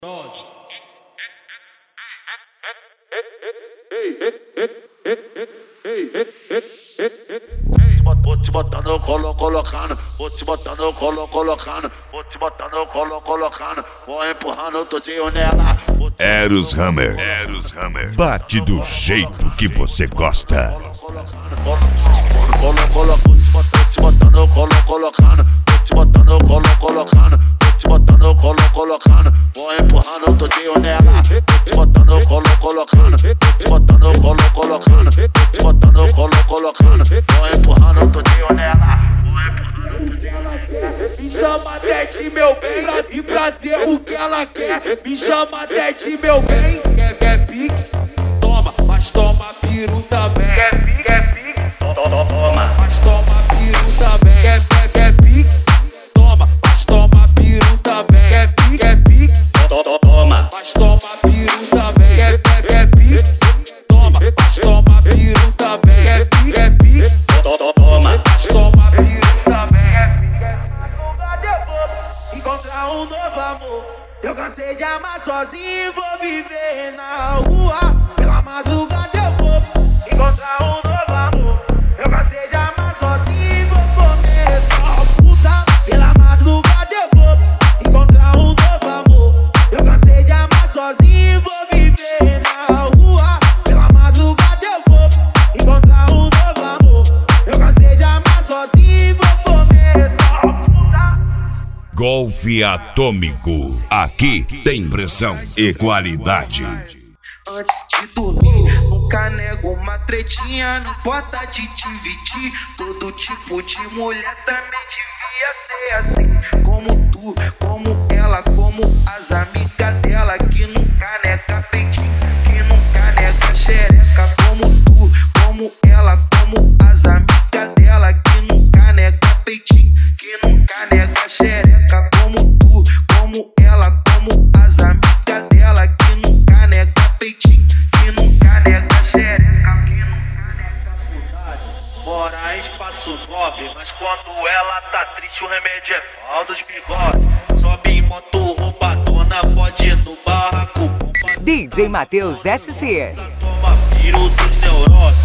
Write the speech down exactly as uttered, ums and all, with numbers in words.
Vou te botar no colo, colocando, vou te botar no colo, colocando, vou te botar no colo, colocando, vou empurrando todinho nela. Eros Hammer, Eros Hammer, bate do jeito que você gosta. Colo, colo, vou te botar, te botar no colo, colocando, vou te botar no colo, colocando, vou te botar no colo, colocando, vou empurrando todinho nela. Vou te botar no colo, colocando, vou te botar no colo, colocando, vou te botar no colo, colocando, vou empurrando todinho nela. Me chama até de meu bem e pra ter o que ela quer. Me chama até de meu bem. Quer, quer pix? Toma, mas toma piru também. Quer pix? Quer pix? Toma, mas toma piru também. Quer, quer, quer pix? Toma, mas toma piru também. Quer pix? Quer pix? Toma, mas toma piru também. Quer, quer, quer pix? Toma, mas toma piru também. Quer pix? Quer pix? Toma, mas toma piru também. Encontrar um novo amor. Eu cansei de amar sozinho, vou viver na rua. Pela madrugada eu vou encontrar um novo amor. Eu cansei de amar sozinho, vou comer só puta. Pela madrugada eu vou encontrar um novo amor. Eu cansei de amar sozinho, vou viver na rua. Pela madrugada eu vou encontrar um novo amor. Eu cansei de amar sozinho, vou comer só puta. Golfe Atômico, aqui tem pressão e qualidade. Antes de dormir, nunca nego uma tretinha. Não importa de dividir, todo tipo de mulher também devia ser assim. Como tu, como ela, como as amigas dela, que nunca nega peitinho, que nunca nega xereca. Como tu, como ela, como as amigas dela, que nunca nega peitinho, que nunca nega xereca. Como tu, como ela, como as amigas dela, que nunca nega peitinho, que nunca nega xereca, que nunca nega saudade. Mora em espaço nobre, mas quando ela tá triste o remédio é pau dos bigodes. Sobe em moto roubadona, pode ir no barraco. D J Matheus S C. Toma piro dos neuroses.